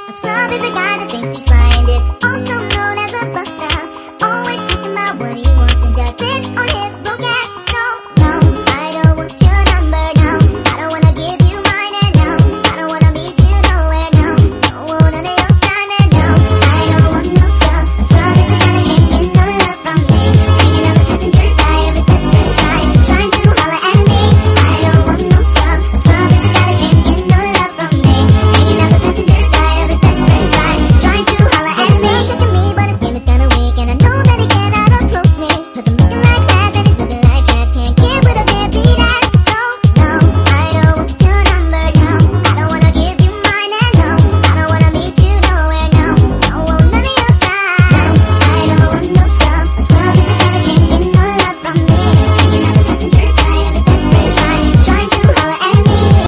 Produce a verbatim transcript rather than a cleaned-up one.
A scrub is a guy that thinks he's flying it, also known as a buster. Always talking about what he wants and just sits on his broke ass.